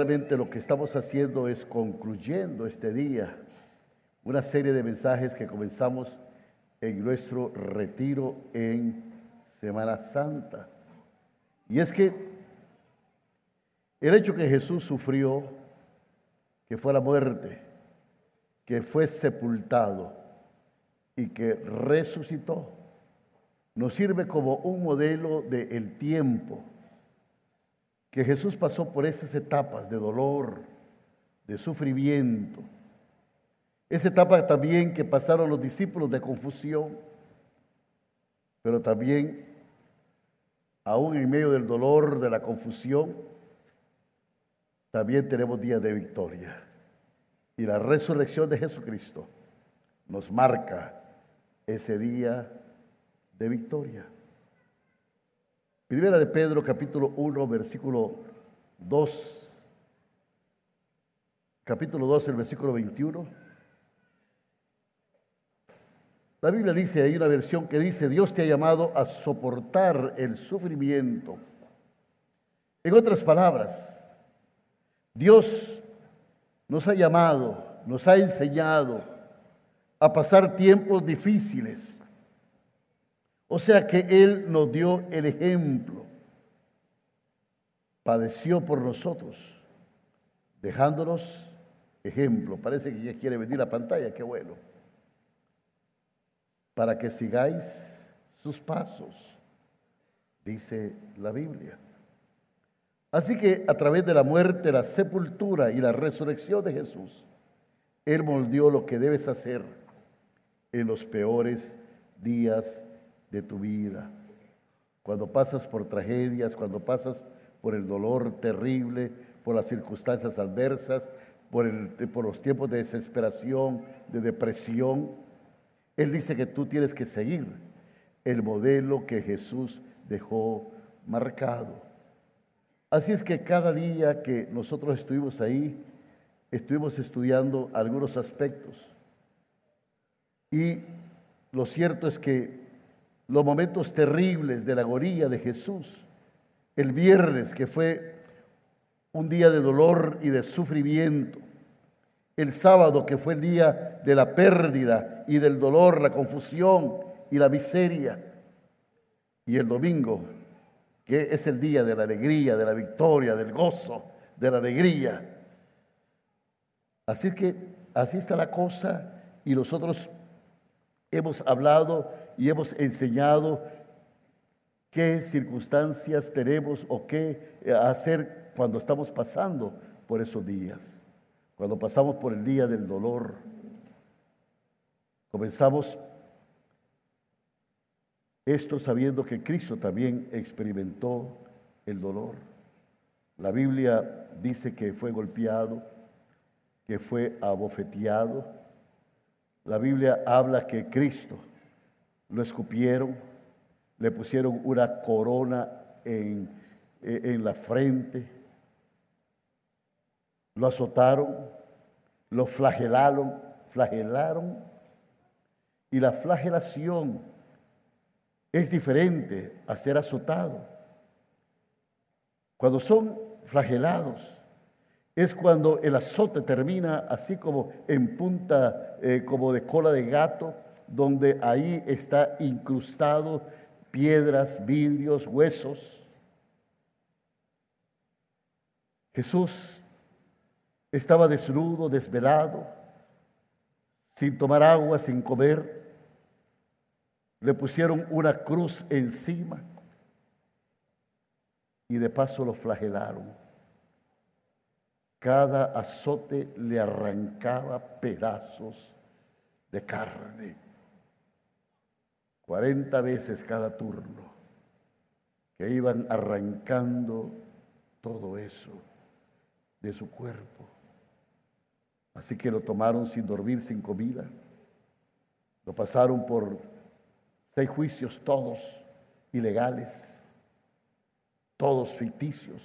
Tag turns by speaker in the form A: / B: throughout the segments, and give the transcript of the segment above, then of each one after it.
A: verdaderamente lo que estamos haciendo es concluyendo este día una serie de mensajes que comenzamos en nuestro retiro en Semana Santa. Y es que el hecho que Jesús sufrió, que fue la muerte, que fue sepultado y que resucitó, nos sirve como un modelo del tiempo, que Jesús pasó por esas etapas de dolor, de sufrimiento. Esa etapa también que pasaron los discípulos de confusión, pero también, aún en medio del dolor, de la confusión, también tenemos días de victoria. Y la resurrección de Jesucristo nos marca ese día de victoria. Primera de Pedro, capítulo 1, versículo 2. Capítulo 2, el versículo 21. La Biblia dice, hay una versión que dice, Dios te ha llamado a soportar el sufrimiento. En otras palabras, Dios nos ha llamado, nos ha enseñado a pasar tiempos difíciles. O sea que Él nos dio el ejemplo. Padeció por nosotros, dejándonos ejemplo. Parece que ya quiere venir a pantalla, qué bueno. Para que sigáis sus pasos, dice la Biblia. Así que a través de la muerte, la sepultura y la resurrección de Jesús, Él moldeó lo que debes hacer en los peores días de tu vida. Cuando pasas por tragedias, cuando pasas por el dolor terrible, por las circunstancias adversas, por los tiempos de desesperación, de depresión, Él dice que tú tienes que seguir el modelo que Jesús dejó marcado. Así es que cada día que nosotros estuvimos ahí, estuvimos estudiando algunos aspectos. Y lo cierto es que los momentos terribles de la agonía de Jesús, el viernes, que fue un día de dolor y de sufrimiento, el sábado, que fue el día de la pérdida y del dolor, la confusión y la miseria, y el domingo, que es el día de la alegría, de la victoria, del gozo, de la alegría. Así que así está la cosa, y nosotros hemos hablado y hemos enseñado qué circunstancias tenemos o qué hacer cuando estamos pasando por esos días. Cuando pasamos por el día del dolor, comenzamos esto sabiendo que Cristo también experimentó el dolor. La Biblia dice que fue golpeado, que fue abofeteado. La Biblia habla que Cristo lo escupieron, le pusieron una corona en la frente, lo azotaron, lo flagelaron, y la flagelación es diferente a ser azotado. Cuando son flagelados, es cuando el azote termina así como en punta, como de cola de gato, donde ahí está incrustado piedras, vidrios, huesos. Jesús estaba desnudo, desvelado, sin tomar agua, sin comer. Le pusieron una cruz encima y de paso lo flagelaron. Cada azote le arrancaba pedazos de carne. 40 veces cada turno, que iban arrancando todo eso de su cuerpo. Así que lo tomaron sin dormir, sin comida. Lo pasaron por 6 juicios, todos ilegales, todos ficticios.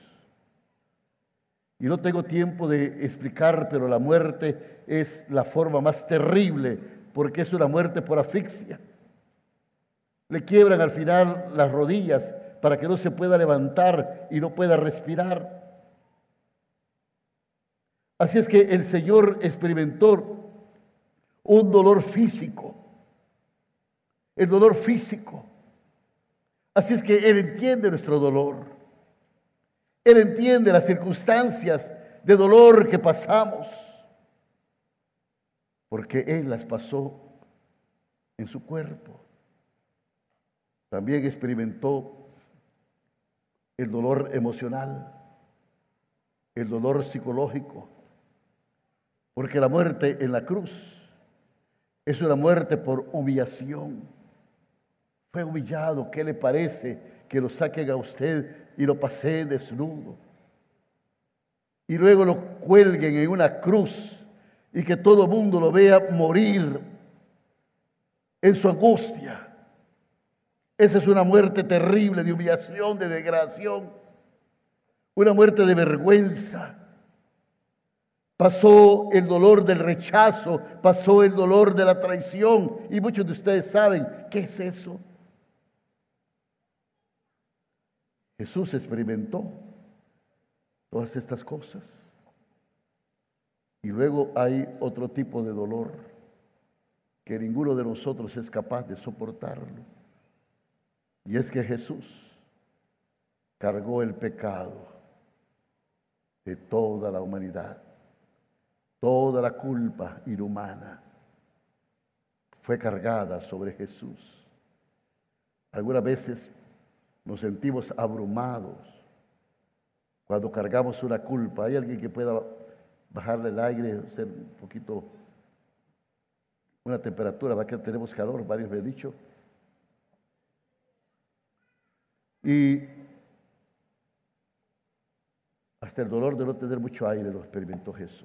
A: Y no tengo tiempo de explicar, pero la muerte es la forma más terrible, porque es una muerte por asfixia. Le quiebran al final las rodillas para que no se pueda levantar y no pueda respirar. Así es que el Señor experimentó un dolor físico, el dolor físico. Así es que Él entiende nuestro dolor. Él entiende las circunstancias de dolor que pasamos, porque Él las pasó en su cuerpo. También experimentó el dolor emocional, el dolor psicológico, porque la muerte en la cruz es una muerte por humillación. Fue humillado. ¿Qué le parece que lo saquen a usted y lo paseen desnudo? Y luego lo cuelguen en una cruz y que todo el mundo lo vea morir en su angustia. Esa es una muerte terrible de humillación, de degradación, una muerte de vergüenza. Pasó el dolor del rechazo, pasó el dolor de la traición, y muchos de ustedes saben qué es eso. Jesús experimentó todas estas cosas. Y luego hay otro tipo de dolor que ninguno de nosotros es capaz de soportarlo. Y es que Jesús cargó el pecado de toda la humanidad. Toda la culpa inhumana fue cargada sobre Jesús. Algunas veces nos sentimos abrumados cuando cargamos una culpa. ¿Hay alguien que pueda bajarle el aire, hacer un poquito, una temperatura? Va que tenemos calor, varios me han dicho. Y hasta el dolor de no tener mucho aire lo experimentó Jesús.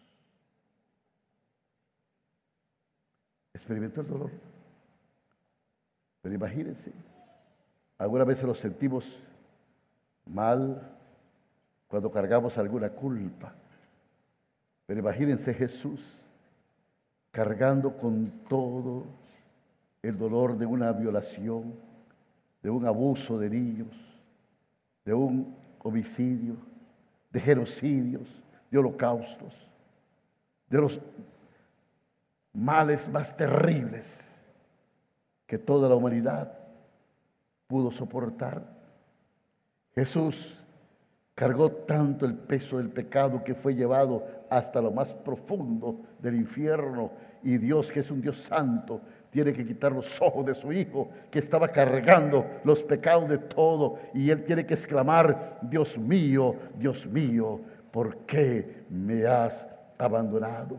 A: Experimentó el dolor. Pero imagínense, algunas veces nos sentimos mal cuando cargamos alguna culpa. Pero imagínense Jesús cargando con todo el dolor de una violación, de un abuso de niños, de un homicidio, de genocidios, de holocaustos, de los males más terribles que toda la humanidad pudo soportar. Jesús cargó tanto el peso del pecado que fue llevado hasta lo más profundo del infierno, y Dios, que es un Dios santo, tiene que quitar los ojos de su Hijo, que estaba cargando los pecados de todo, y Él tiene que exclamar: Dios mío, ¿por qué me has abandonado?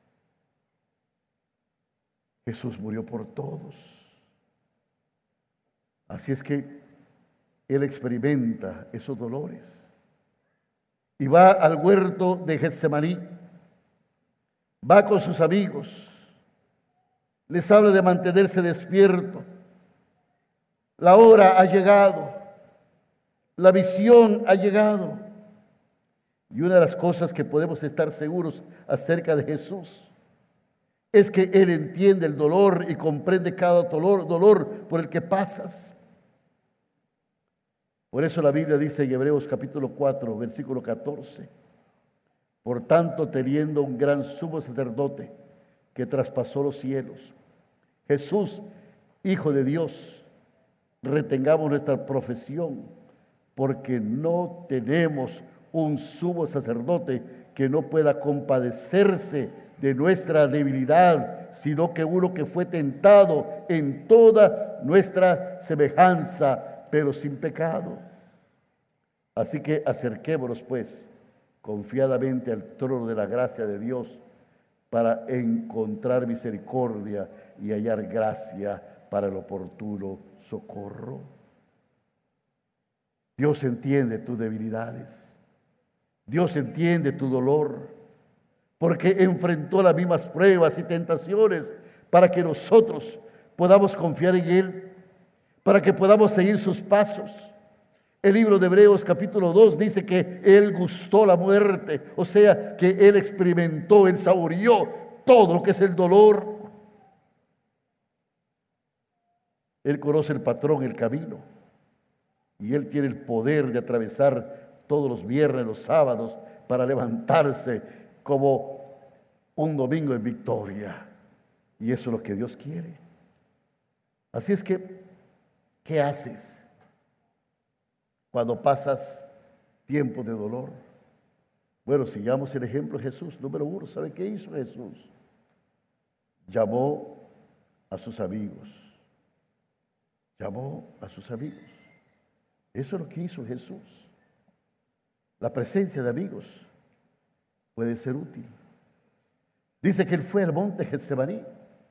A: Jesús murió por todos. Así es que Él experimenta esos dolores. Y va al huerto de Getsemaní, va con sus amigos, les habla de mantenerse despierto. La hora ha llegado, la visión ha llegado. Y una de las cosas que podemos estar seguros acerca de Jesús es que Él entiende el dolor y comprende cada dolor por el que pasas. Por eso la Biblia dice en Hebreos capítulo 4, versículo 14: por tanto, teniendo un gran sumo sacerdote que traspasó los cielos, Jesús, Hijo de Dios, retengamos nuestra profesión, porque no tenemos un sumo sacerdote que no pueda compadecerse de nuestra debilidad, sino que uno que fue tentado en toda nuestra semejanza, pero sin pecado. Así que acerquémonos pues confiadamente al trono de la gracia de Dios para encontrar misericordia y hallar gracia para el oportuno socorro. Dios entiende tus debilidades. Dios entiende tu dolor, porque enfrentó las mismas pruebas y tentaciones para que nosotros podamos confiar en Él, para que podamos seguir sus pasos. El libro de Hebreos capítulo 2 dice que Él gustó la muerte, o sea, que Él experimentó, Él saboreó todo lo que es el dolor. Él conoce el patrón, el camino, y Él tiene el poder de atravesar todos los viernes, los sábados, para levantarse como un domingo en victoria. Y eso es lo que Dios quiere. Así es que, ¿qué haces cuando pasas tiempo de dolor? Bueno, sigamos el ejemplo de Jesús. Número uno, ¿sabe qué hizo Jesús? Llamó a sus amigos. Llamó a sus amigos. Eso es lo que hizo Jesús. La presencia de amigos puede ser útil. Dice que él fue al monte Getsemaní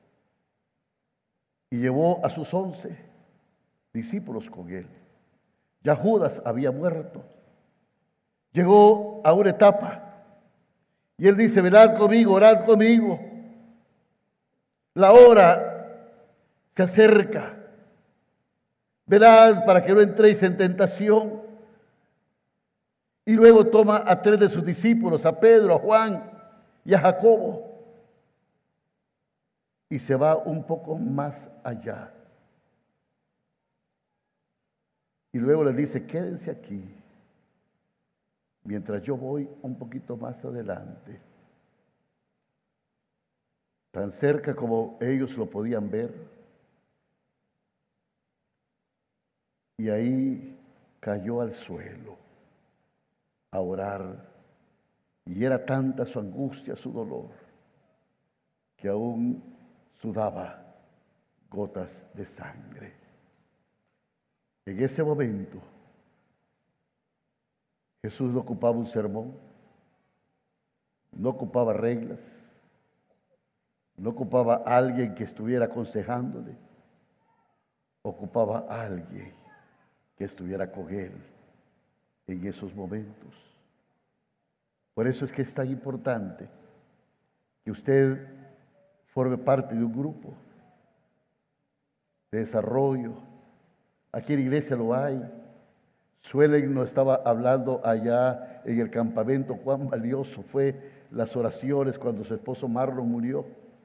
A: y llevó a sus 11 discípulos con él. Ya Judas había muerto. Llegó a una etapa y él dice: velad conmigo, orad conmigo. La hora se acerca. Velad para que no entréis en tentación. Y luego toma a 3 de sus discípulos, a Pedro, a Juan y a Jacobo, y se va un poco más allá. Y luego les dice: quédense aquí, mientras yo voy un poquito más adelante. Tan cerca como ellos lo podían ver. Y ahí cayó al suelo a orar. Y era tanta su angustia, su dolor, que aún sudaba gotas de sangre. En ese momento, Jesús no ocupaba un sermón, no ocupaba reglas, no ocupaba a alguien que estuviera aconsejándole, ocupaba a alguien que estuviera con él en esos momentos. Por eso es que es tan importante que usted forme parte de un grupo de desarrollo. Aquí en la iglesia lo hay. Suelen nos estaba hablando allá en el campamento cuán valioso fue las oraciones cuando su esposo Marlon murió.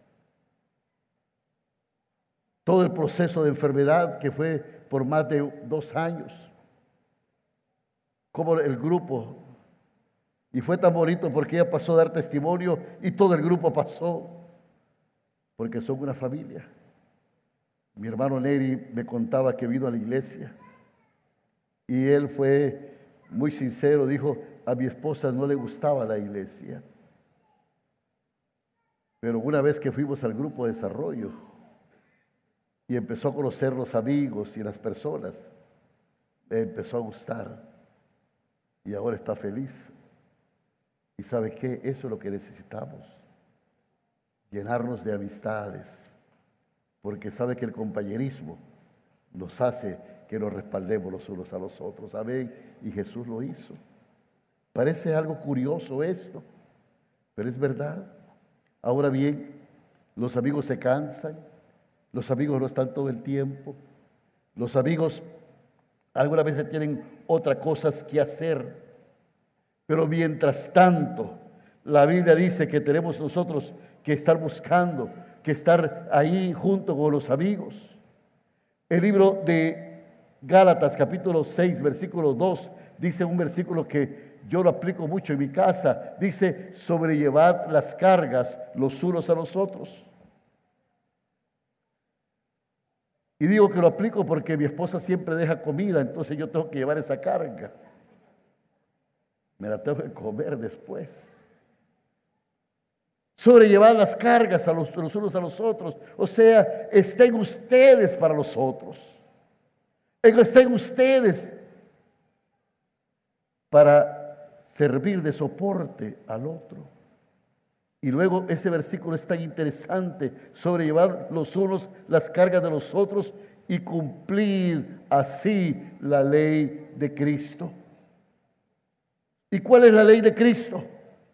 A: Todo el proceso de enfermedad que fue por más de 2 años. Como el grupo, y fue tan bonito porque ella pasó a dar testimonio y todo el grupo pasó, porque son una familia. Mi hermano Neri me contaba que vino a la iglesia y él fue muy sincero, dijo: a mi esposa no le gustaba la iglesia, pero una vez que fuimos al grupo de desarrollo y empezó a conocer los amigos y las personas, le empezó a gustar y ahora está feliz. ¿Y sabe qué? Eso es lo que necesitamos, llenarnos de amistades, porque sabe que el compañerismo nos hace que nos respaldemos los unos a los otros. Amén. Y Jesús lo hizo. Parece algo curioso esto, pero es verdad. Ahora bien, los amigos se cansan, los amigos no están todo el tiempo, los amigos algunas veces tienen otras cosas que hacer, pero mientras tanto, la Biblia dice que tenemos nosotros que estar buscando, que estar ahí junto con los amigos. El libro de Gálatas, capítulo 6, versículo 2, dice un versículo que yo lo aplico mucho en mi casa. Dice: sobrellevad las cargas los unos a los otros. Y digo que lo aplico porque mi esposa siempre deja comida, entonces yo tengo que llevar esa carga. Me la tengo que comer después. Sobrellevad las cargas a los unos a los otros. O sea, estén ustedes para los otros. Estén ustedes para servir de soporte al otro. Y luego ese versículo es tan interesante: sobrellevad los unos las cargas de los otros y cumplid así la ley de Cristo. ¿Y cuál es la ley de Cristo?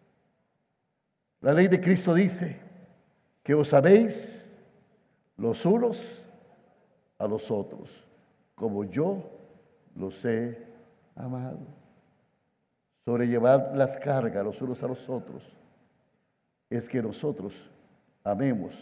A: La ley de Cristo dice que os améis los unos a los otros, como yo los he amado. Sobrellevad las cargas los unos a los otros es que nosotros amemos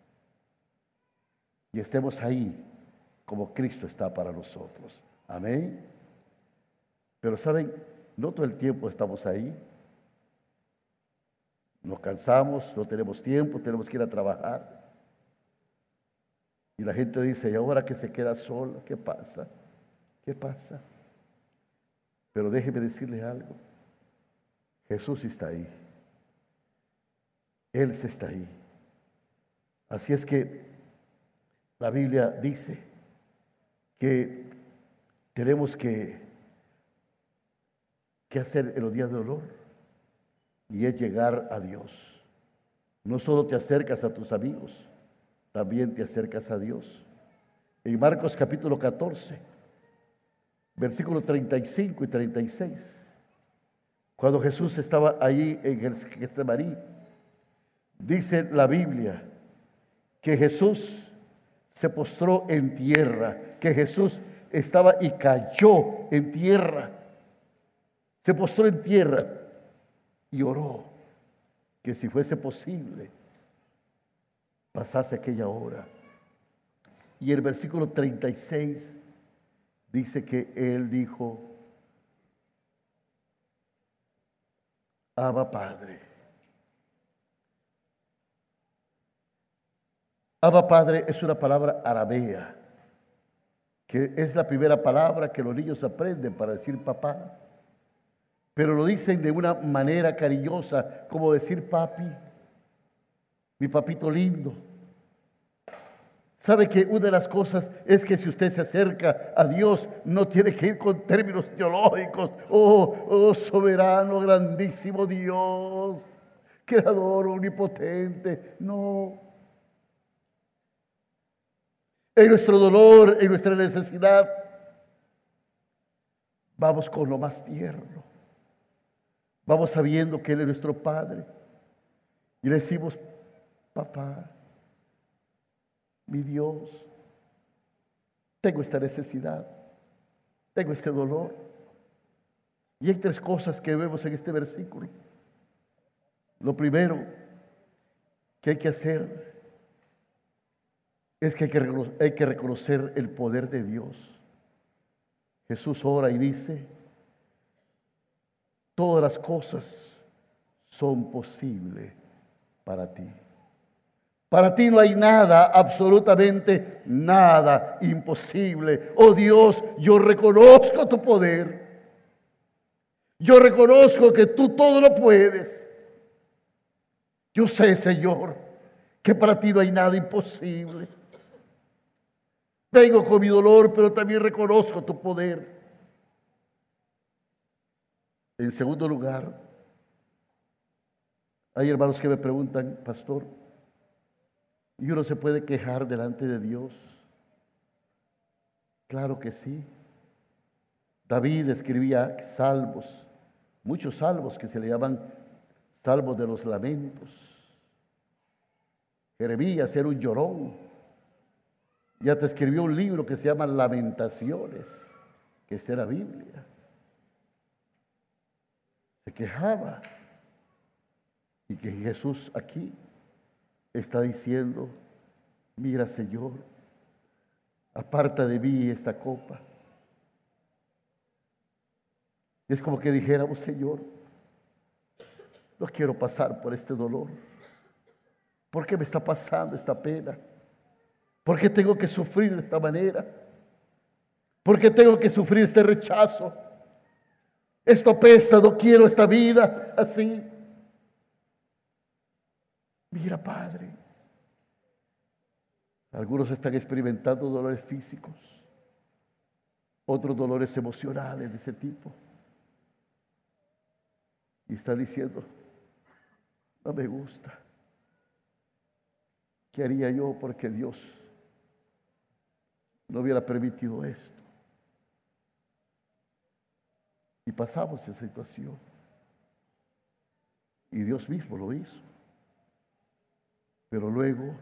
A: y estemos ahí como Cristo está para nosotros. Amén. Pero saben, no todo el tiempo estamos ahí. Nos cansamos, no tenemos tiempo, tenemos que ir a trabajar. Y la gente dice, ¿y ahora que se queda sola? ¿Qué pasa? ¿Qué pasa? Pero déjeme decirle algo. Jesús está ahí. Él se está ahí. Así es que la Biblia dice que tenemos que hacer en los días de dolor, y es llegar a Dios. No solo te acercas a tus amigos, también te acercas a Dios. En Marcos capítulo 14, versículos 35 y 36, cuando Jesús estaba allí en el Getsemaní, dice la Biblia que Jesús se postró en tierra, que Jesús estaba y cayó en tierra. Se postró en tierra y oró que si fuese posible pasase aquella hora. Y el versículo 36 dice que él dijo, Abba Padre. Abba Padre es una palabra aramea, que es la primera palabra que los niños aprenden para decir papá. Pero lo dicen de una manera cariñosa, como decir papi, mi papito lindo. ¿Sabe que una de las cosas es que si usted se acerca a Dios, no tiene que ir con términos teológicos? Oh soberano, grandísimo Dios, creador, omnipotente. No. En nuestro dolor, en nuestra necesidad, vamos con lo más tierno. Vamos sabiendo que Él es nuestro Padre. Y le decimos, papá, mi Dios, tengo esta necesidad, tengo este dolor. Y hay tres cosas que vemos en este versículo. Lo primero que hay que hacer es que hay que reconocer el poder de Dios. Jesús ora y dice, todas las cosas son posibles para ti. Para ti no hay nada, absolutamente nada imposible. Oh Dios, yo reconozco tu poder. Yo reconozco que tú todo lo puedes. Yo sé, Señor, que para ti no hay nada imposible. Vengo con mi dolor, pero también reconozco tu poder. En segundo lugar, hay hermanos que me preguntan, pastor, ¿y uno se puede quejar delante de Dios? Claro que sí. David escribía salmos, muchos salmos que se le llaman salmos de los lamentos. Jeremías era un llorón. Ya te escribió un libro que se llama Lamentaciones, que está en la Biblia. Se quejaba. Y que Jesús aquí está diciendo, mira Señor, aparta de mí esta copa. Es como que dijéramos, Señor, no quiero pasar por este dolor. ¿Por qué me está pasando esta pena? ¿Por qué tengo que sufrir de esta manera? ¿Por qué tengo que sufrir este rechazo? Esto apesta, no quiero esta vida así. Mira, Padre, algunos están experimentando dolores físicos, otros dolores emocionales de ese tipo. Y está diciendo, no me gusta. ¿Qué haría yo porque Dios no hubiera permitido esto? Y pasamos esa situación. Y Dios mismo lo hizo. Pero luego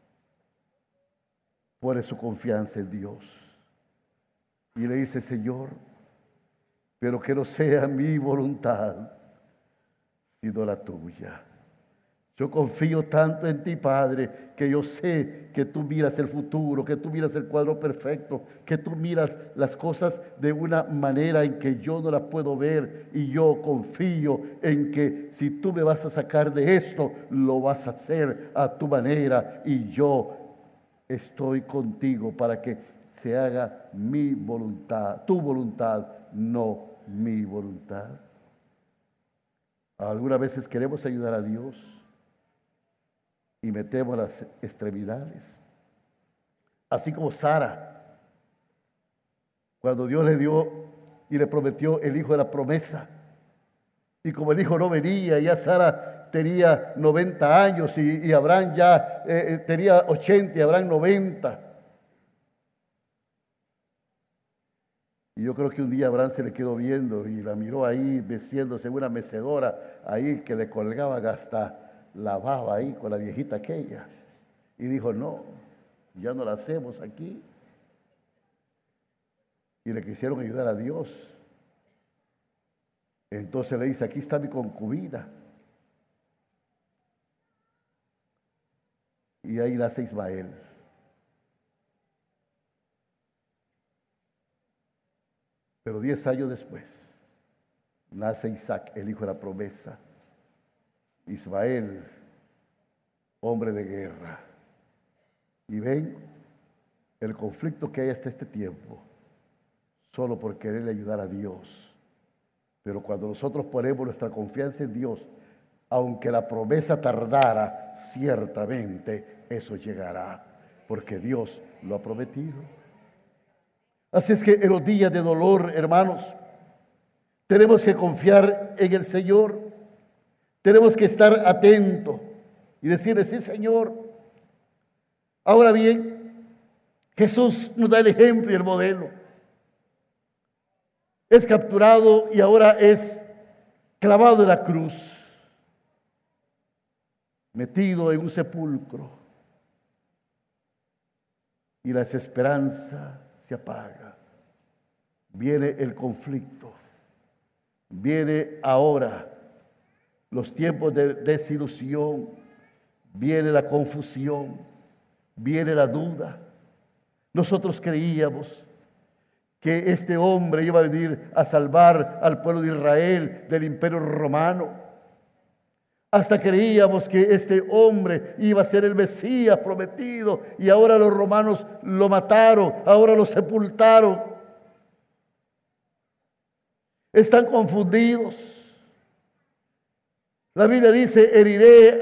A: pone su confianza en Dios. Y le dice, Señor, pero que no sea mi voluntad, sino la tuya. Yo confío tanto en ti, Padre, que yo sé que tú miras el futuro, que tú miras el cuadro perfecto, que tú miras las cosas de una manera en que yo no las puedo ver. Y yo confío en que si tú me vas a sacar de esto, lo vas a hacer a tu manera. Y yo estoy contigo para que se haga mi voluntad, tu voluntad, no mi voluntad. Algunas veces queremos ayudar a Dios y metemos las extremidades. Así como Sara, cuando Dios le dio y le prometió el hijo de la promesa. Y como el hijo no venía, ya Sara tenía 90 años y Abraham ya tenía 80 y Abraham 90. Y yo creo que un día Abraham se le quedó viendo y la miró ahí meciéndose en una mecedora ahí que le colgaban hasta la baba ahí con la viejita aquella. Y dijo, no, ya no la hacemos aquí. Y le quisieron ayudar a Dios. Entonces le dice, aquí está mi concubina. Y ahí nace Ismael. Pero 10 años después, nace Isaac, el hijo de la promesa. Ismael, hombre de guerra. Y ven el conflicto que hay hasta este tiempo, solo por querer ayudar a Dios. Pero cuando nosotros ponemos nuestra confianza en Dios, aunque la promesa tardara, ciertamente eso llegará, porque Dios lo ha prometido. Así es que en los días de dolor, hermanos, tenemos que confiar en el Señor. Tenemos que estar atentos y decirle, sí, Señor. Ahora bien, Jesús nos da el ejemplo y el modelo. Es capturado y ahora es clavado en la cruz, metido en un sepulcro. Y la desesperanza se apaga. Viene el conflicto. Viene ahora los tiempos de desilusión, viene la confusión, viene la duda. Nosotros creíamos que este hombre iba a venir a salvar al pueblo de Israel del imperio romano. Hasta creíamos que este hombre iba a ser el Mesías prometido y ahora los romanos lo mataron, ahora lo sepultaron. Están confundidos. La Biblia dice, heriré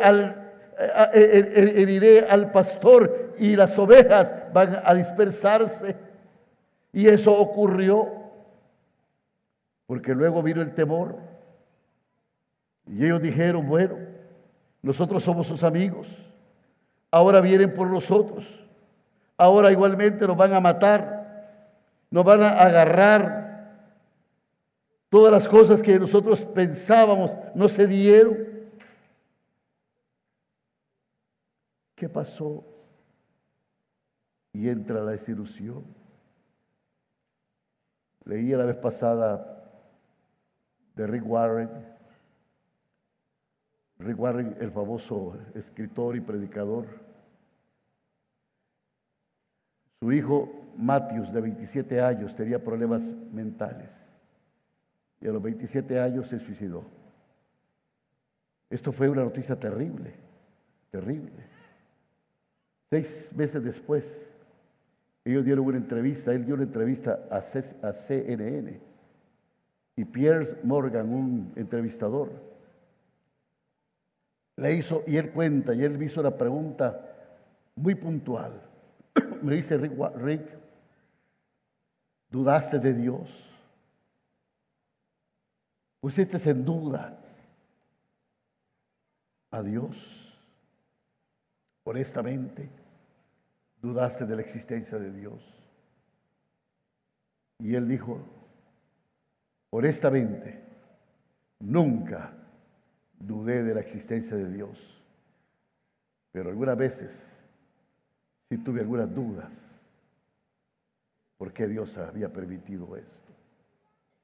A: al pastor y las ovejas van a dispersarse. Y eso ocurrió, porque luego vino el temor. Y ellos dijeron, bueno, nosotros somos sus amigos, ahora vienen por nosotros, ahora igualmente nos van a matar, nos van a agarrar. Todas las cosas que nosotros pensábamos no se dieron. ¿Qué pasó? Y entra la desilusión. Leí la vez pasada de Rick Warren. Rick Warren, el famoso escritor y predicador. Su hijo Matthews, de 27 años, tenía problemas mentales. Y a los 27 años se suicidó. Esto fue una noticia terrible, terrible. 6 meses después, ellos dieron una entrevista, él dio una entrevista a CNN. Y Piers Morgan, un entrevistador, le hizo, y él cuenta, y él me hizo una pregunta muy puntual. Me dice, Rick, ¿dudaste de Dios? ¿Pusiste en duda a Dios? Honestamente, ¿dudaste de la existencia de Dios? Y él dijo, honestamente, nunca dudé de la existencia de Dios, pero algunas veces sí tuve algunas dudas. ¿Por qué Dios había permitido esto?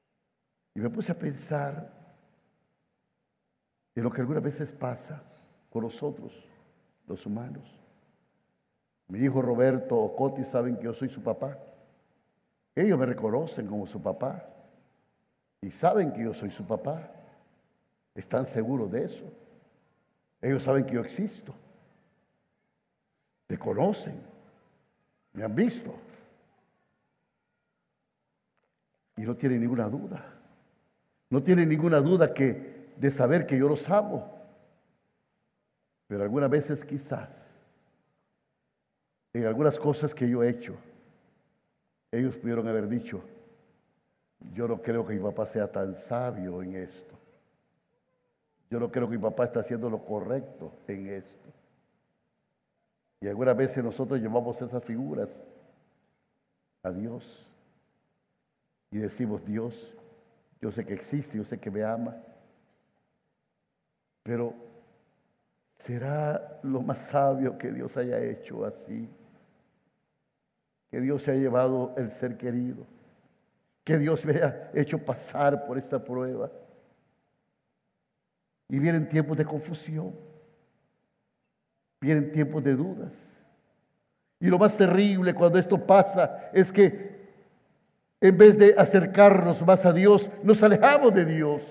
A: Y me puse a pensar en lo que algunas veces pasa. con nosotros, los humanos. Mi hijo Roberto o Coti saben que yo soy su papá. Ellos me reconocen como su papá y saben que yo soy su papá. Están seguros de eso. Ellos saben que yo existo. Me conocen, me han visto y no tienen ninguna duda. No tienen ninguna duda de saber que yo los amo. Pero algunas veces quizás, en algunas cosas que yo he hecho, ellos pudieron haber dicho, yo no creo que mi papá sea tan sabio en esto. Yo no creo que mi papá está haciendo lo correcto en esto. Y algunas veces nosotros llevamos esas figuras a Dios y decimos, Dios, yo sé que existe, yo sé que me ama, pero ¿será lo más sabio que Dios haya hecho así? Que Dios se haya llevado el ser querido, que Dios me haya hecho pasar por esta prueba. Y vienen tiempos de confusión, vienen tiempos de dudas. Y lo más terrible cuando esto pasa es que en vez de acercarnos más a Dios, nos alejamos de Dios.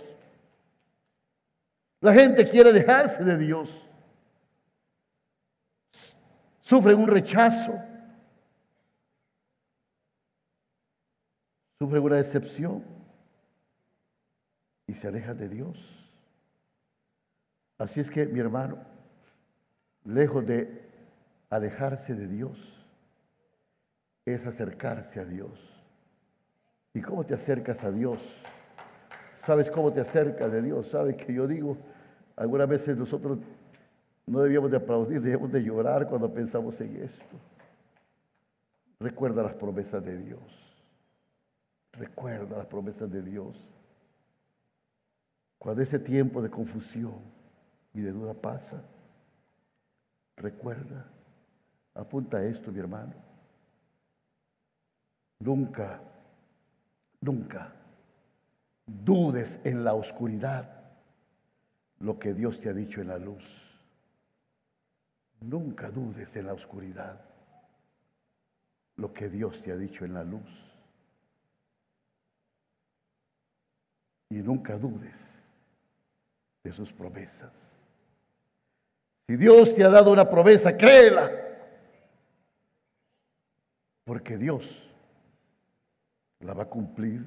A: La gente quiere alejarse de Dios. Sufren un rechazo. Sufren una decepción. Y se alejan de Dios. Así es que, mi hermano, lejos de alejarse de Dios, es acercarse a Dios. ¿Y cómo te acercas a Dios? ¿Sabes cómo te acercas de Dios? ¿Sabes que yo digo, algunas veces nosotros no debíamos de aplaudir, debíamos de llorar cuando pensamos en esto? Recuerda las promesas de Dios. Recuerda las promesas de Dios. Cuando ese tiempo de confusión y de duda pasa, recuerda, apunta esto, mi hermano. Nunca dudes en la oscuridad lo que Dios te ha dicho en la luz. Nunca dudes en la oscuridad lo que Dios te ha dicho en la luz. Y nunca dudes de sus promesas. Si Dios te ha dado una promesa, créela. Porque Dios la va a cumplir.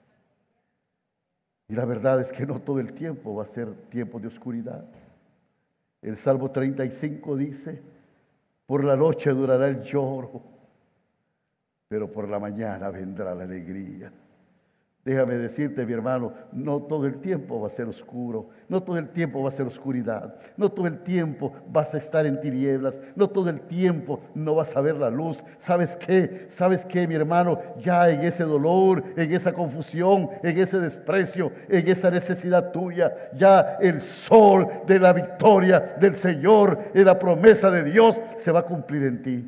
A: Y la verdad es que no todo el tiempo va a ser tiempo de oscuridad. El Salmo 35 dice, por la noche durará el lloro, pero por la mañana vendrá la alegría. Déjame decirte, mi hermano, no todo el tiempo va a ser oscuro, no todo el tiempo va a ser oscuridad, no todo el tiempo vas a estar en tinieblas, no todo el tiempo no vas a ver la luz. ¿Sabes qué? ¿Sabes qué, mi hermano? Ya en ese dolor, en esa confusión, en ese desprecio, en esa necesidad tuya, ya el sol de la victoria del Señor, en la promesa de Dios, se va a cumplir en ti.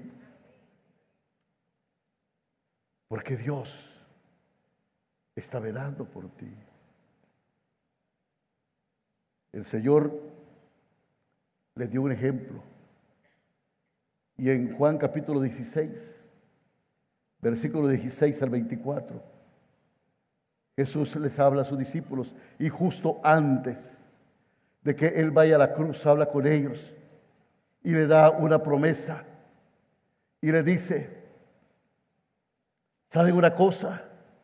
A: Porque Dios está velando por ti. El Señor les dio un ejemplo. Y en Juan capítulo 16, versículo 16 al 24, Jesús les habla a sus discípulos y justo antes de que Él vaya a la cruz, habla con ellos y le da una promesa y le dice, ¿saben una cosa?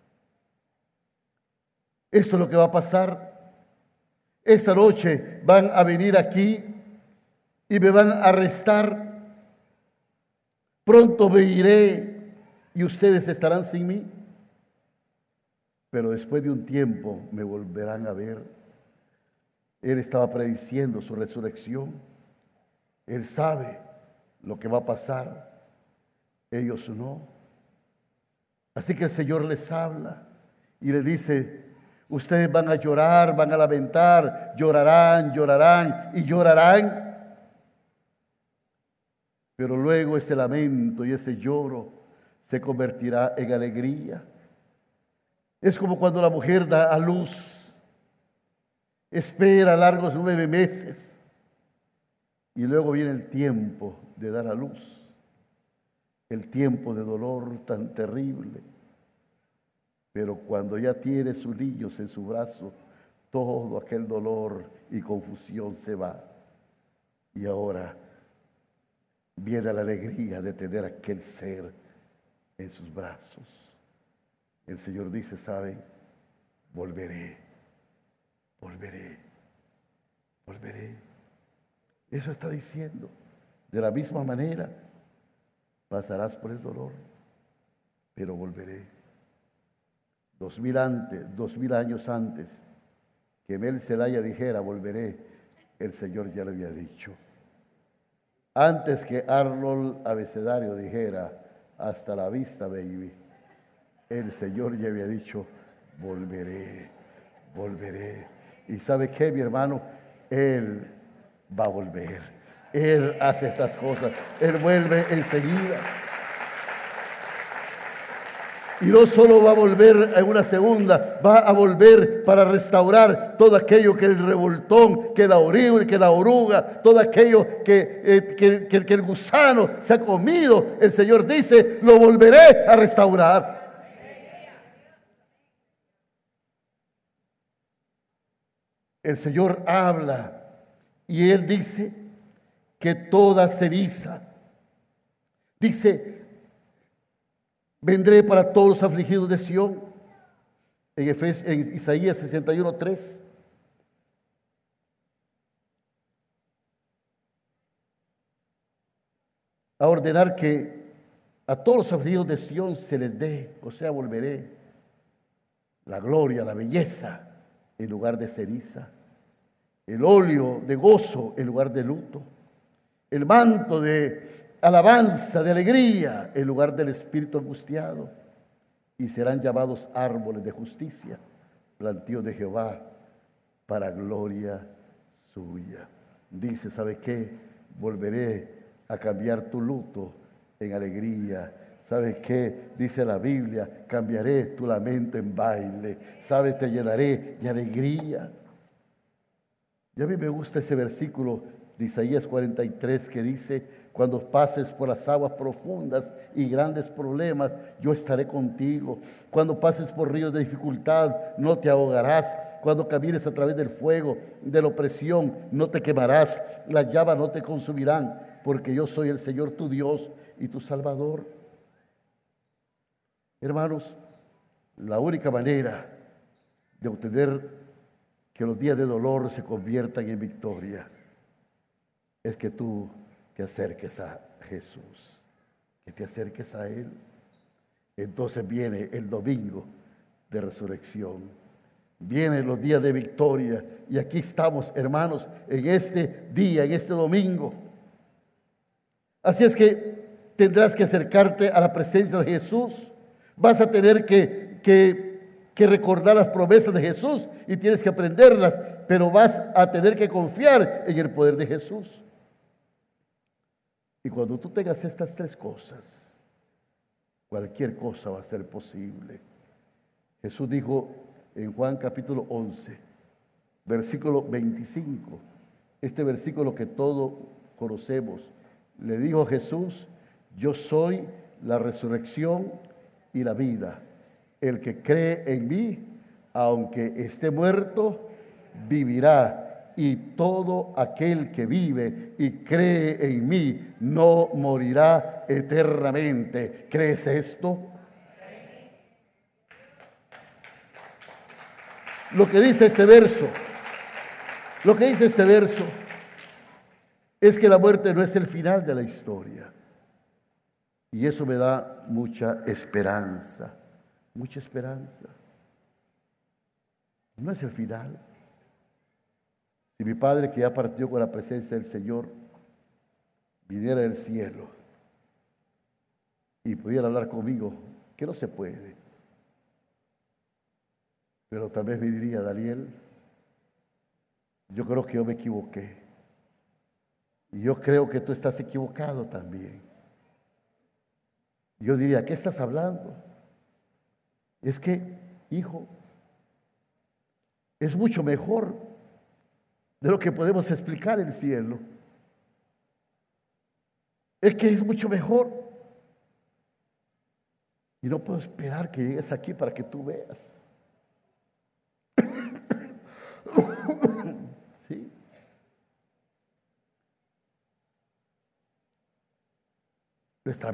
A: Esto es lo que va a pasar. Esta noche van a venir aquí y me van a arrestar. Pronto me iré y ustedes estarán sin mí. Pero después de un tiempo me volverán a ver. Él estaba prediciendo su resurrección. Él sabe lo que va a pasar. Ellos no. Así que el Señor les habla y les dice, ustedes van a llorar, van a lamentar, llorarán, llorarán y llorarán. Pero luego ese lamento y ese lloro se convertirá en alegría. Es como cuando la mujer da a luz, espera largos 9 meses Y luego viene el tiempo de dar a luz, el tiempo de dolor tan terrible. Pero cuando ya tiene sus niños en su brazo, todo aquel dolor y confusión se va. Y ahora viene la alegría de tener aquel ser en sus brazos. El Señor dice, ¿saben? Volveré, volveré, volveré. Eso está diciendo. De la misma manera, pasarás por el dolor, pero volveré. 2000 años antes que Mel Zelaya dijera, volveré, el Señor ya lo había dicho. Antes que Arnold Abecedario dijera, hasta la vista, baby, el Señor ya había dicho, volveré, volveré. ¿Y sabe qué, mi hermano? Él va a volver. Él hace estas cosas. Él vuelve enseguida. Y no solo va a volver en una segunda, va a volver para restaurar todo aquello que el revoltón, que la oruga, todo aquello que el gusano se ha comido. El Señor dice, lo volveré a restaurar. El Señor habla y Él dice que toda ceniza, dice, vendré para todos los afligidos de Sión, en Isaías 61:3. A ordenar que a todos los afligidos de Sión se les dé, o sea, volveré, la gloria, la belleza, en lugar de ceniza, el óleo de gozo en lugar de luto, el manto de alabanza, de alegría, en lugar del espíritu angustiado, y serán llamados árboles de justicia, plantíos de Jehová, para gloria suya. Dice, ¿sabe qué? Volveré a cambiar tu luto en alegría. ¿Sabes qué? Dice la Biblia, cambiaré tu lamento en baile. ¿Sabes? Te llenaré de alegría. Y a mí me gusta ese versículo de Isaías 43 que dice, cuando pases por las aguas profundas y grandes problemas, yo estaré contigo. Cuando pases por ríos de dificultad, no te ahogarás. Cuando camines a través del fuego, de la opresión, no te quemarás. Las llamas no te consumirán, porque yo soy el Señor tu Dios y tu Salvador. Hermanos, la única manera de obtener que los días de dolor se conviertan en victoria es que tú te acerques a Jesús, que te acerques a Él. Entonces viene el domingo de resurrección, vienen los días de victoria, y aquí estamos, hermanos, en este día, en este domingo. Así es que tendrás que acercarte a la presencia de Jesús. Vas a tener que recordar las promesas de Jesús y tienes que aprenderlas, pero vas a tener que confiar en el poder de Jesús. Y cuando tú tengas estas tres cosas, cualquier cosa va a ser posible. Jesús dijo en Juan capítulo 11, versículo 25, este versículo que todos conocemos, le dijo Jesús, yo soy la resurrección y la vida. El que cree en mí, aunque esté muerto, vivirá. Y todo aquel que vive y cree en mí no morirá eternamente. ¿Crees esto? Lo que dice este verso es que la muerte no es el final de la historia. Y eso me da mucha esperanza, mucha esperanza. No es el final. Si mi padre, que ya partió con la presencia del Señor, viniera del cielo y pudiera hablar conmigo, que no se puede, pero tal vez me diría, Daniel, yo creo que yo me equivoqué. Y yo creo que tú estás equivocado también. Yo diría, ¿qué estás hablando? Es que, hijo, es mucho mejor de lo que podemos explicar el cielo. Es que es mucho mejor. Y no puedo esperar que llegues aquí para que tú veas. ¿Sí? Nuestras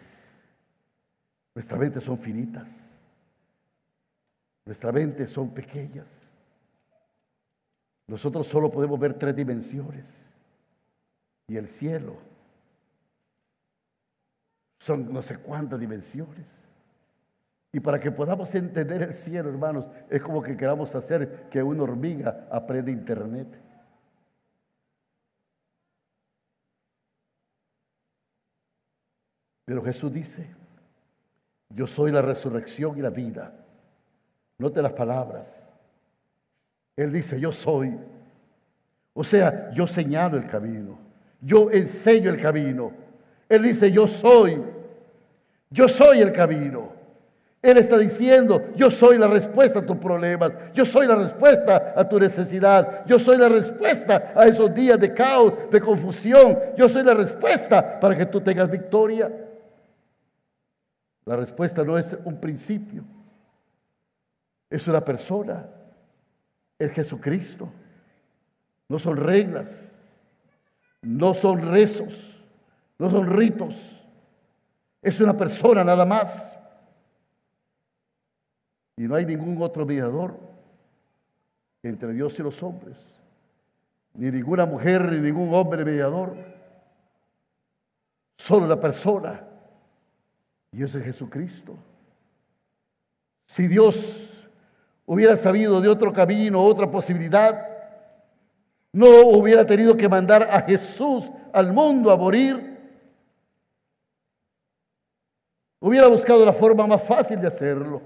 A: mentes son finitas. Nuestras mentes son pequeñas. Nosotros solo podemos ver 3 dimensiones. Y el cielo son no sé cuántas dimensiones. Y para que podamos entender el cielo, hermanos, es como que queramos hacer que una hormiga aprenda internet. Pero Jesús dice, yo soy la resurrección y la vida. Note las palabras. Él dice, yo soy. O sea, yo señalo el camino. Yo enseño el camino. Él dice, yo soy. Yo soy el camino. Él está diciendo, yo soy la respuesta a tus problemas. Yo soy la respuesta a tu necesidad. Yo soy la respuesta a esos días de caos, de confusión. Yo soy la respuesta para que tú tengas victoria. La respuesta no es un principio. Es una persona. Es Jesucristo. No son reglas. No son rezos. No son ritos. Es una persona nada más. Y no hay ningún otro mediador entre Dios y los hombres. Ni ninguna mujer, ni ningún hombre mediador. Solo la persona. Y ese es Jesucristo. Si Dios hubiera sabido de otro camino, otra posibilidad, no hubiera tenido que mandar a Jesús al mundo a morir. Hubiera buscado la forma más fácil de hacerlo.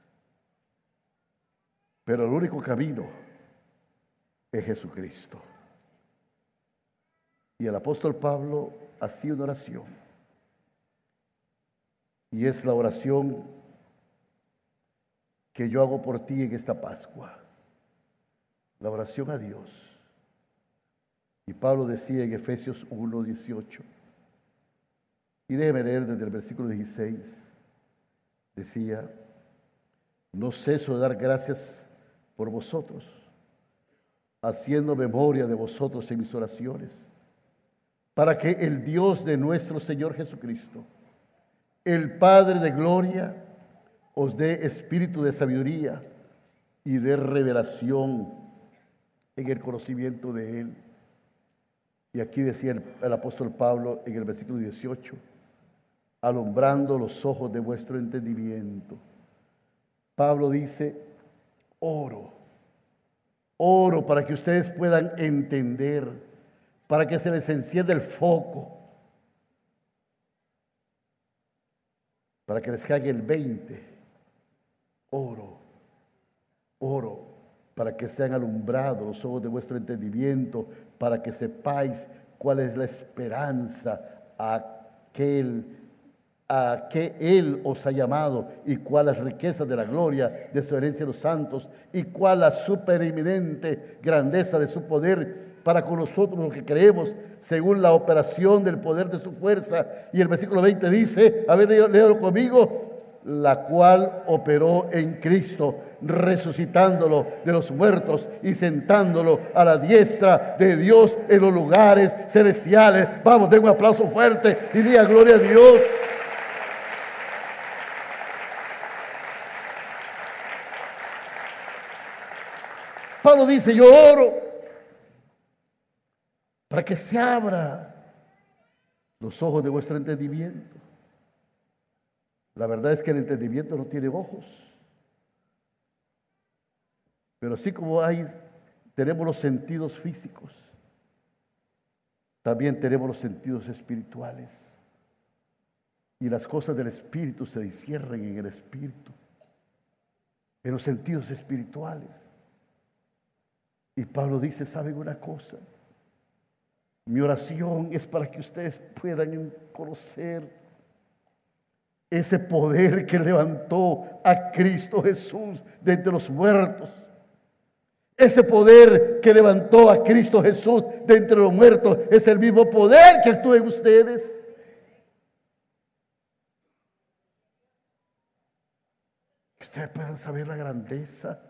A: Pero el único camino es Jesucristo. Y el apóstol Pablo hacía una oración. Y es la oración que yo hago por ti en esta Pascua. La oración a Dios. Y Pablo decía en Efesios 1:18. Y déjeme leer desde el versículo 16. Decía, no ceso de dar gracias por vosotros, haciendo memoria de vosotros en mis oraciones, para que el Dios de nuestro Señor Jesucristo, el Padre de gloria, os dé espíritu de sabiduría y de revelación en el conocimiento de Él. Y aquí decía el apóstol Pablo en el versículo 18, alumbrando los ojos de vuestro entendimiento. Pablo dice, oro para que ustedes puedan entender, para que se les encienda el foco, para que les caiga el 20. Oro para que sean alumbrados los ojos de vuestro entendimiento, para que sepáis cuál es la esperanza a que Él os ha llamado, y cuál las riquezas de la gloria de su herencia en los santos, y cuál la supereminente grandeza de su poder para con nosotros los que creemos, según la operación del poder de su fuerza. Y el versículo 20 dice, a ver, léalo conmigo, la cual operó en Cristo, resucitándolo de los muertos y sentándolo a la diestra de Dios en los lugares celestiales. Vamos, den un aplauso fuerte y diga gloria a Dios. Pablo dice, yo oro para que se abra los ojos de vuestro entendimiento. La verdad es que el entendimiento no tiene ojos. Pero así como tenemos los sentidos físicos, también tenemos los sentidos espirituales. Y las cosas del espíritu se disciernen en el espíritu, en los sentidos espirituales. Y Pablo dice, ¿saben una cosa? Mi oración es para que ustedes puedan conocer ese poder que levantó a Cristo Jesús de entre los muertos. Ese poder que levantó a Cristo Jesús de entre los muertos es el mismo poder que actúa en ustedes. ustedes puedan saber la grandeza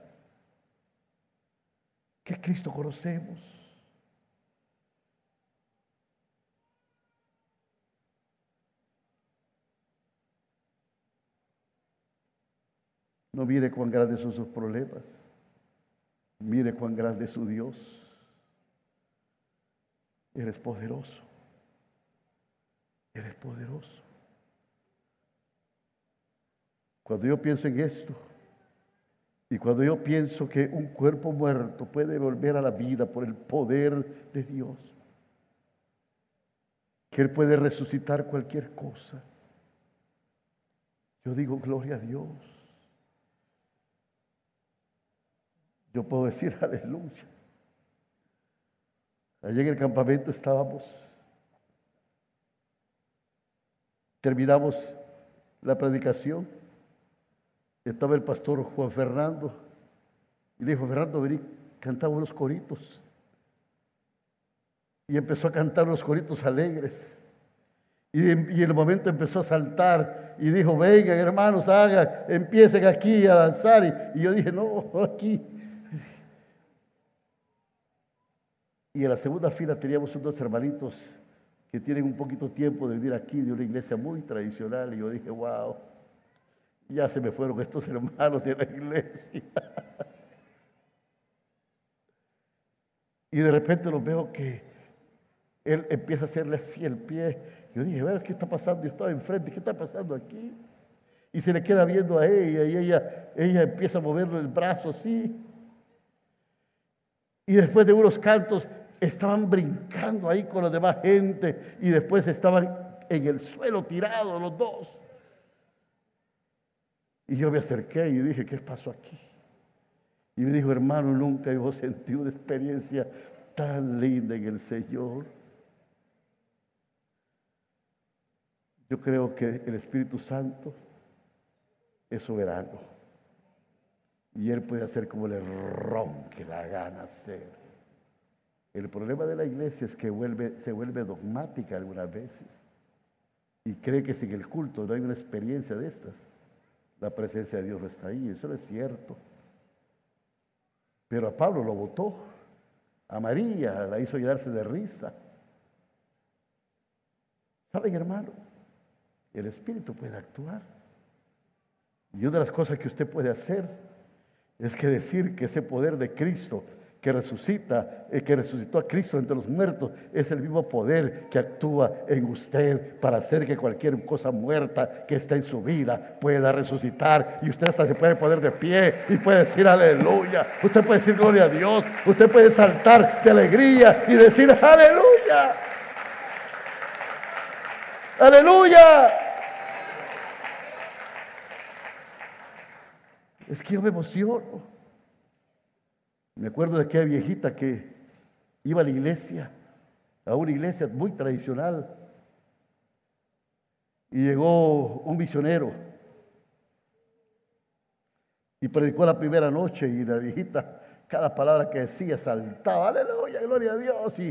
A: que Cristo conocemos. No mire cuán grandes son sus problemas. Mire cuán grande es su Dios. Él es poderoso. Él es poderoso. Cuando yo pienso en esto, y cuando yo pienso que un cuerpo muerto puede volver a la vida por el poder de Dios, que Él puede resucitar cualquier cosa, yo digo, gloria a Dios. Yo puedo decir aleluya. Allí en el campamento estábamos, terminamos la predicación, estaba el pastor Juan Fernando y le dijo: Fernando, vení, cantamos unos coritos. Y empezó a cantar unos coritos alegres. Y en el momento empezó a saltar y dijo: vengan hermanos, empiecen aquí a danzar. Y yo dije: no, aquí. Y en la segunda fila teníamos unos hermanitos que tienen un poquito tiempo de venir aquí, de una iglesia muy tradicional. Y yo dije: wow, ya se me fueron estos hermanos de la iglesia. Y de repente los veo que él empieza a hacerle así el pie. Yo dije: a ver, ¿qué está pasando? Yo estaba enfrente, ¿qué está pasando aquí? Y se le queda viendo a ella, y ella empieza a moverle el brazo así. Y después de unos cantos estaban brincando ahí con la demás gente, y después estaban en el suelo tirados los dos. Y yo me acerqué y dije: ¿qué pasó aquí? Y me dijo: hermano, nunca hemos sentido una experiencia tan linda en el Señor. Yo creo que el Espíritu Santo es soberano y Él puede hacer como le ronque la gana hacer. El problema de la iglesia es que se vuelve dogmática algunas veces y cree que sin el culto no hay una experiencia de estas. La presencia de Dios no está ahí, eso no es cierto. Pero a Pablo lo botó, a María la hizo llenarse de risa. ¿Saben, hermano? El Espíritu puede actuar. Y una de las cosas que usted puede hacer es que decir que ese poder de Cristo que resucitó a Cristo entre los muertos, es el mismo poder que actúa en usted para hacer que cualquier cosa muerta que está en su vida pueda resucitar, y usted hasta se puede poner de pie y puede decir aleluya, usted puede decir gloria a Dios, usted puede saltar de alegría y decir aleluya, aleluya. Es que yo me emociono. Me acuerdo de aquella viejita que iba a la iglesia, a una iglesia muy tradicional, y llegó un misionero y predicó la primera noche, y la viejita, cada palabra que decía, saltaba, aleluya, gloria a Dios, y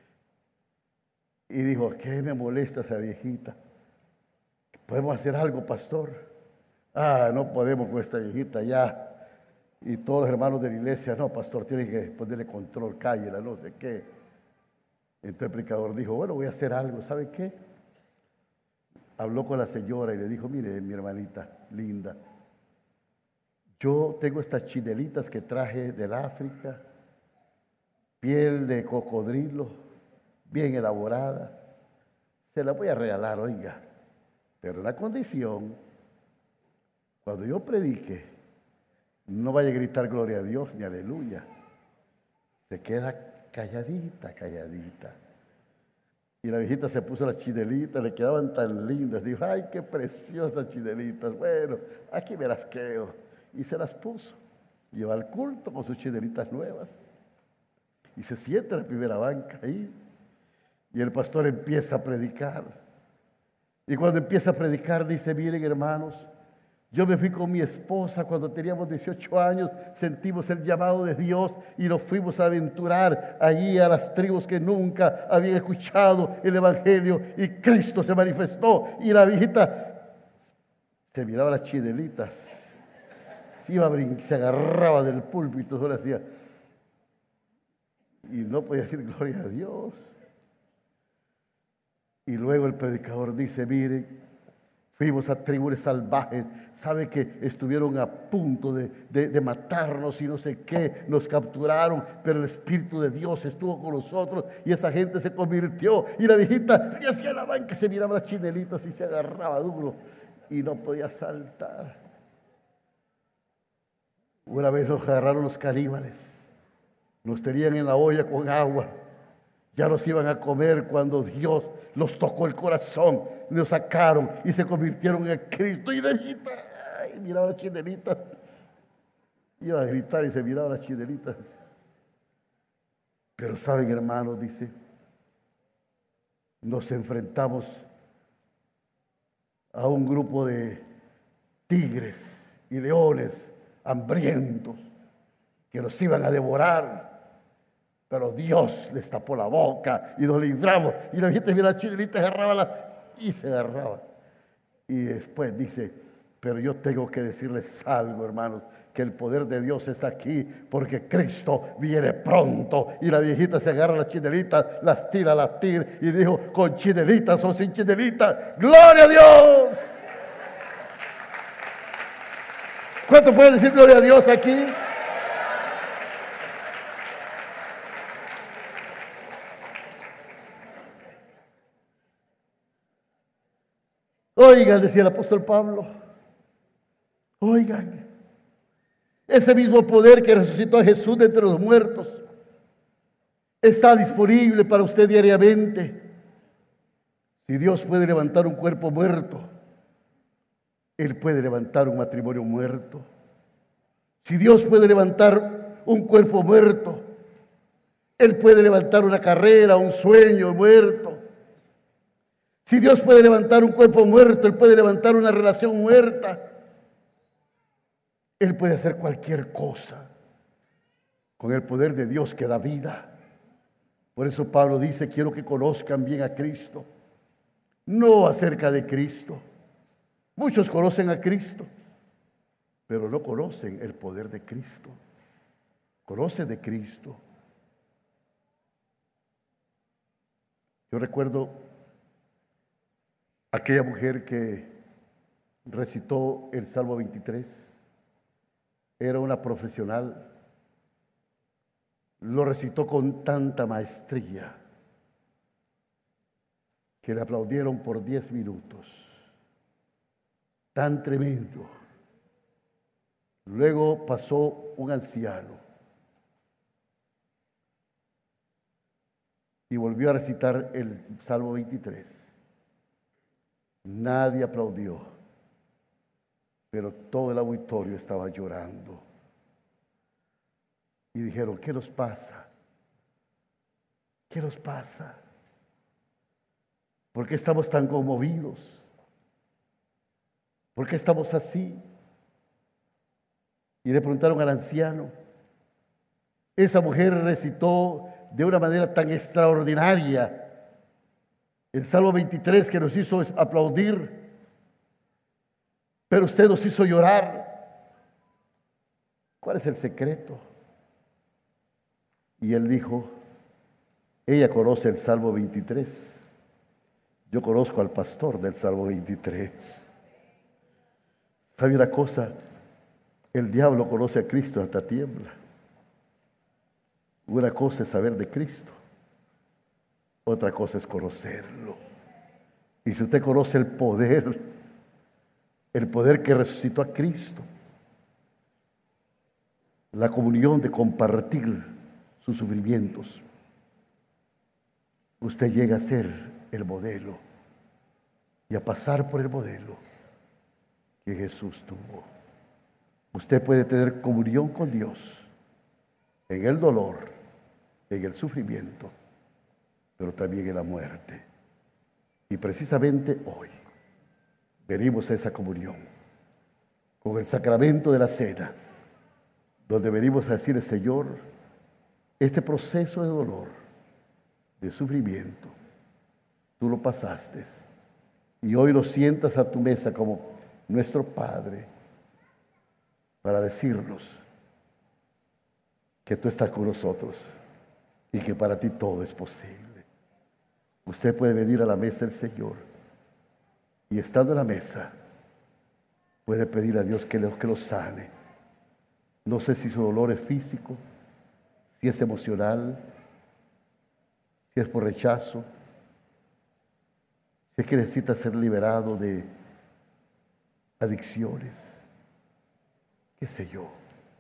A: dijo: ¿qué me molesta esa viejita? ¿Podemos hacer algo, pastor? No podemos con esta viejita ya. Y todos los hermanos de la iglesia: no, pastor, tiene que ponerle control, cállela, no sé qué. Entonces el predicador dijo: bueno, voy a hacer algo, ¿sabe qué? Habló con la señora y le dijo: mire, mi hermanita linda, yo tengo estas chinelitas que traje del África, piel de cocodrilo, bien elaborada, se las voy a regalar, oiga, pero la condición, cuando yo predique, no vaya a gritar gloria a Dios ni aleluya. Se queda calladita, calladita. Y la viejita se puso las chinelitas, le quedaban tan lindas. Dijo: ay, qué preciosas chinelitas. Bueno, aquí me las quedo. Y se las puso. Lleva al culto con sus chinelitas nuevas. Y se sienta en la primera banca ahí. Y el pastor empieza a predicar. Y cuando empieza a predicar dice: miren, hermanos, yo me fui con mi esposa cuando teníamos 18 años, sentimos el llamado de Dios y nos fuimos a aventurar allí a las tribus que nunca habían escuchado el Evangelio, y Cristo se manifestó. Y la viejita se miraba las chinelitas se iba a se agarraba del púlpito, solo hacía, y no podía decir gloria a Dios. Y luego el predicador dice, mire, fuimos a tribus salvajes, sabe que estuvieron a punto de matarnos y no sé qué, nos capturaron, pero el Espíritu de Dios estuvo con nosotros y esa gente se convirtió. Y la viejita que hacía la banca se miraba las chinelitas y se agarraba duro y no podía saltar. Una vez nos agarraron los caníbales, nos tenían en la olla con agua, ya nos iban a comer cuando Dios los tocó el corazón, nos sacaron y se convirtieron en Cristo. Y de viejita, ay, miraba las chinelitas, iba a gritar y se miraba las chinelitas. Pero saben, hermanos, dice, nos enfrentamos a un grupo de tigres y leones hambrientos que nos iban a devorar, pero Dios les tapó la boca y nos libramos. Y la gente mira la chinelita, y se agarraba. Y después dice, pero yo tengo que decirles algo, hermanos, que el poder de Dios está aquí, porque Cristo viene pronto. Y la viejita se agarra las chinelitas, las tira y dijo, con chinelitas o sin chinelitas, ¡gloria a Dios! ¿Cuánto puede decir gloria a Dios aquí? Oigan, decía el apóstol Pablo, oigan, ese mismo poder que resucitó a Jesús de entre los muertos está disponible para usted diariamente. Si Dios puede levantar un cuerpo muerto, Él puede levantar un matrimonio muerto. Si Dios puede levantar un cuerpo muerto, Él puede levantar una carrera, un sueño muerto. Si Dios puede levantar un cuerpo muerto, Él puede levantar una relación muerta. Él puede hacer cualquier cosa con el poder de Dios que da vida. Por eso Pablo dice, quiero que conozcan bien a Cristo, no acerca de Cristo. Muchos conocen a Cristo, pero no conocen el poder de Cristo. Conocen de Cristo. Yo recuerdo aquella mujer que recitó el Salmo 23, era una profesional, lo recitó con tanta maestría que le aplaudieron por 10 minutos, tan tremendo. Luego pasó un anciano y volvió a recitar el Salmo 23. Nadie aplaudió, pero todo el auditorio estaba llorando. Y dijeron, ¿qué nos pasa? ¿Qué nos pasa? ¿Por qué estamos tan conmovidos? ¿Por qué estamos así? Y le preguntaron al anciano. Esa mujer recitó de una manera tan extraordinaria el Salmo 23 que nos hizo aplaudir, pero usted nos hizo llorar. ¿Cuál es el secreto? Y él dijo, ella conoce el Salmo 23. Yo conozco al pastor del Salmo 23. ¿Sabe una cosa? El diablo conoce a Cristo hasta tiembla. Una cosa es saber de Cristo, otra cosa es conocerlo. Y si usted conoce el poder que resucitó a Cristo, la comunión de compartir sus sufrimientos, usted llega a ser el modelo y a pasar por el modelo que Jesús tuvo. Usted puede tener comunión con Dios en el dolor, en el sufrimiento, pero también en la muerte. Y precisamente hoy venimos a esa comunión con el sacramento de la cena, donde venimos a decirle, Señor, este proceso de dolor, de sufrimiento, tú lo pasaste y hoy lo sientas a tu mesa como nuestro Padre, para decirnos que tú estás con nosotros y que para ti todo es posible. Usted puede venir a la mesa del Señor y estando en la mesa puede pedir a Dios que lo sane. No sé si su dolor es físico, si es emocional, si es por rechazo, si es que necesita ser liberado de adicciones, qué sé yo.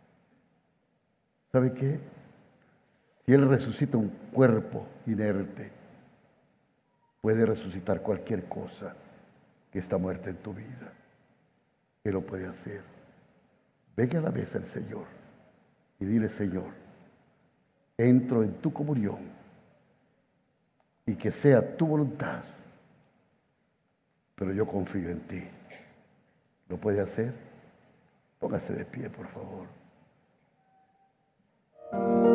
A: ¿Sabe qué? Si Él resucita un cuerpo inerte, puede resucitar cualquier cosa que está muerta en tu vida. Él lo puede hacer. Venga a la mesa del Señor y dile: Señor, entro en tu comunión y que sea tu voluntad, pero yo confío en ti. ¿Lo puede hacer? Póngase de pie, por favor.